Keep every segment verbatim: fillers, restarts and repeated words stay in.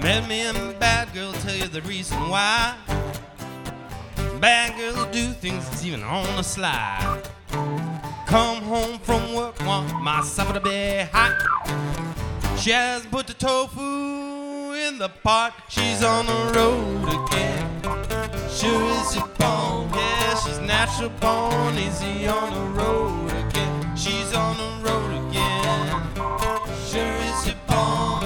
Let me and bad girl tell you the reason why. Bad girls do things that's even on the slide. Come home from work, want my supper to be hot. She hasn't put the tofu in the pot. She's on the road again. Sure is she born, yeah, she's natural born. Easy on the road again. She's on the road again. Sure is she born.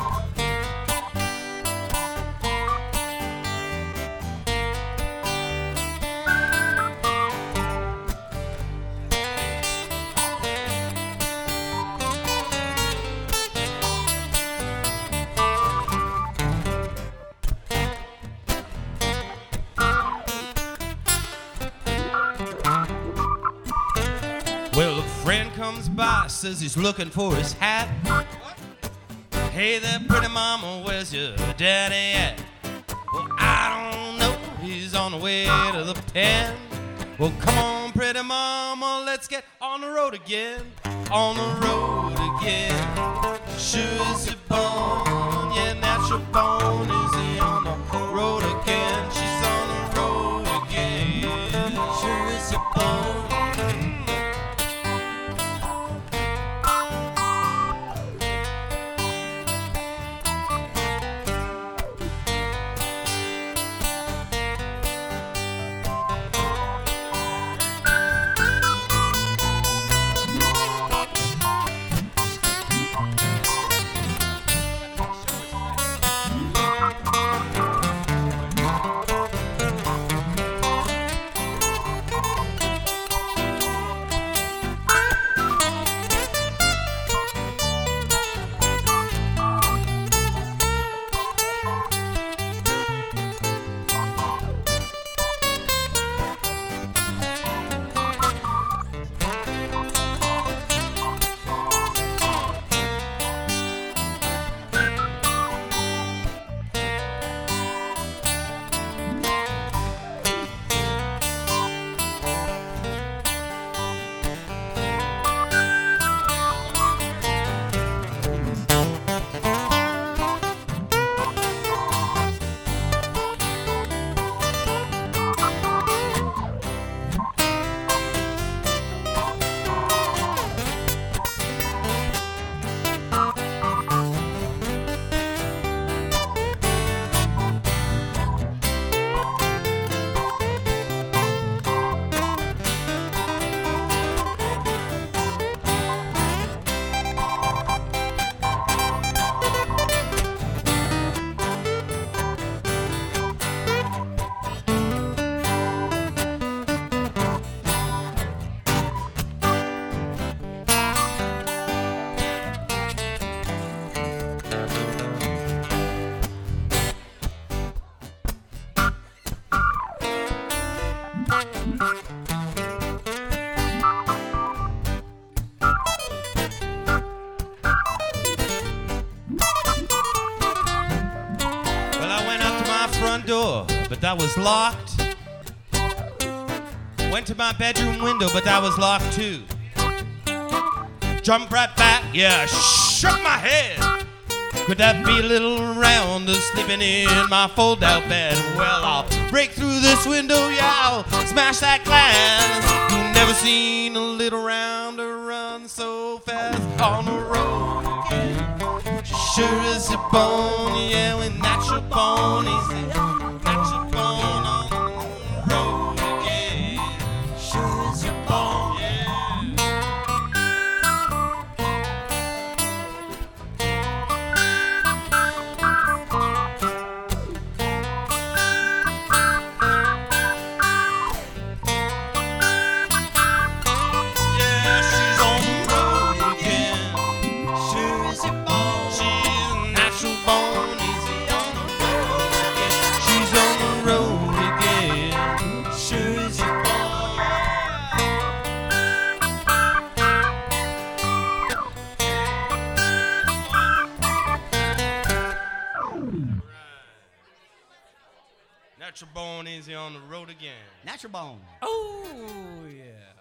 Well, a friend comes by, says he's looking for his hat. Hey there, pretty mama, where's your daddy at? Well, I don't know, he's on the way to the pen. Well, come on, pretty mama, let's get on the road again. On the road again. Sure is he born, yeah, natural born. Is he on the road again? She's on the road again. Sure is he born. Door, but that was locked. Went to my bedroom window, but that was locked too. Jumped right back, yeah, shook my head. Could that be a little rounder sleeping in my fold-out bed? Well, I'll break through this window, yeah, I'll smash that glass. You never seen a little rounder run so fast on the road again. Sure is a bone, yeah, with natural bone, he's natural bone on the road again. Sure is a bone, yeah. Yeah, she's on the road again. Sure is a bone. She's a natural bone, easy on the road again. She's on the road again. Sure is a Natural Bone, easy on the road again. Natural Bone. Oh, yeah.